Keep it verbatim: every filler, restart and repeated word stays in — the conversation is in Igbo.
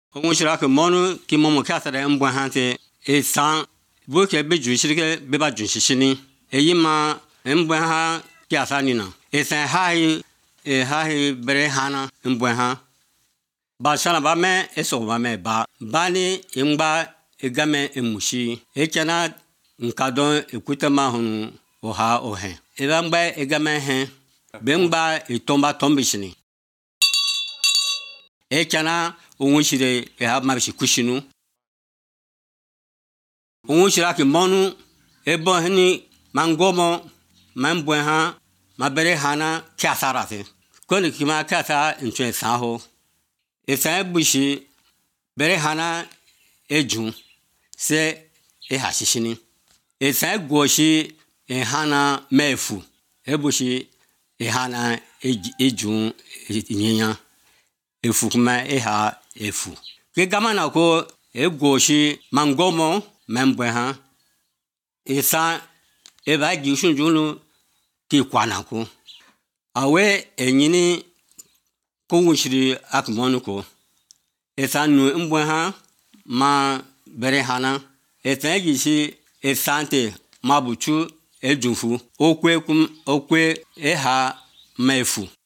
Ongushira ke monu ki momo kasare mbwa hante e san boke beju shirike beba junshishini e yima mbwa ha kiasani na e san hai e hai bere hana mbwa ha ba shana ba me e so ba me ba bani ngba e game emushi e chana nkadon ekutama hunu oha ohe e ba ngba e game he be ngba e tomba tombishini e chana ongushire e ha mabishi kushinu ongushira ke monu e bon hini mangomo mambwe ha mabere hana kiasarate koni kima kiasa ntwe saho e sa bushi bere hana ejun se e hashishini e sa goshi e hana mefu e bushi e hana ejun nyinya efu kuma e ha efu ke gamana ko e goshi mangomo membwe ha e sa e ba gi shunjunu ki kwana ko awe enyini ko wushiri akmonu ko e sa nu mbwe ha ma bere hana e sa gi shi e sante mabuchu ejunfu okwe kum okwe e ha mefu